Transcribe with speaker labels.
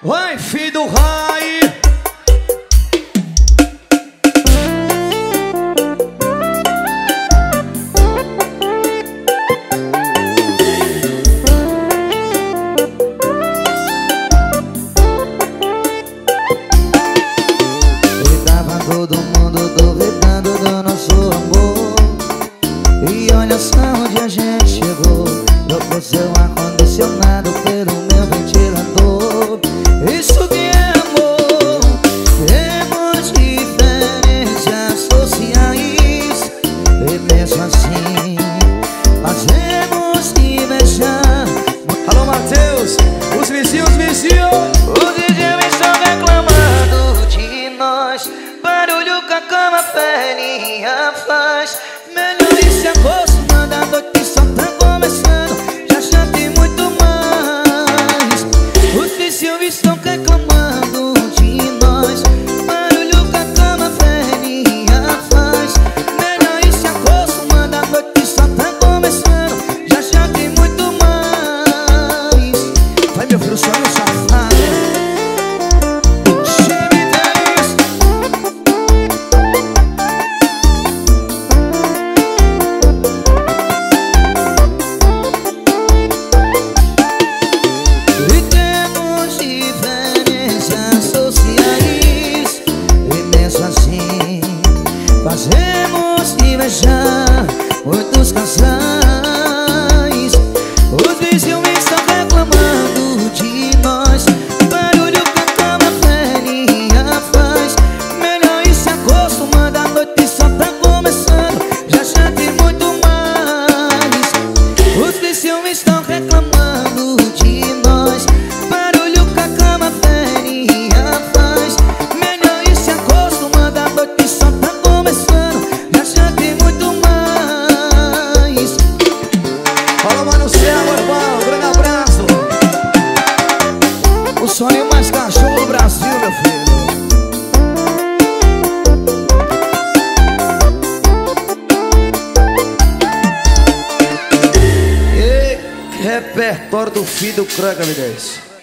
Speaker 1: Vai, filho do Rai.
Speaker 2: Todo mundo duvidando do nosso amor. E olha só onde a gente chegou. Trocou seu ar-condicionado pelo meu ventilador. Isso que é amor. Temos diferenças sociais e mesmo assim fazemos inveja.
Speaker 1: Alô, Matheus. Os vizinhos,
Speaker 2: Os vizinhos estão reclamando de nós. Barulho que a cama velhinha faz. Melhor ir se acostumando, a noite só tá começando. Já tem muito mais. Os vizinhos estão reclamando de nós. Barulho que a cama velhinha faz. Melhor ir se acostumando, a noite só tá começando. Já tem muito mais.
Speaker 1: vai, meu filho, sonho safado.
Speaker 2: Fazemos invejar muitos casais. Os vizinhos estão reclamando de nós. Barulho que a cama velhinha faz. Melhor ir se acostumando, a noite só tá começando. Já tem muito mais. Os vizinhos estão reclamando de nós. Barulho que a cama velhinha faz. Melhor ir se acostumando, a noite só tá começando. Já tem muito mais.
Speaker 1: Fala, mano, céu, irmão. Grande abraço. O sonho mais cachorro do Brasil, meu filho. Ei, repertório do filho do Cranca, me desse.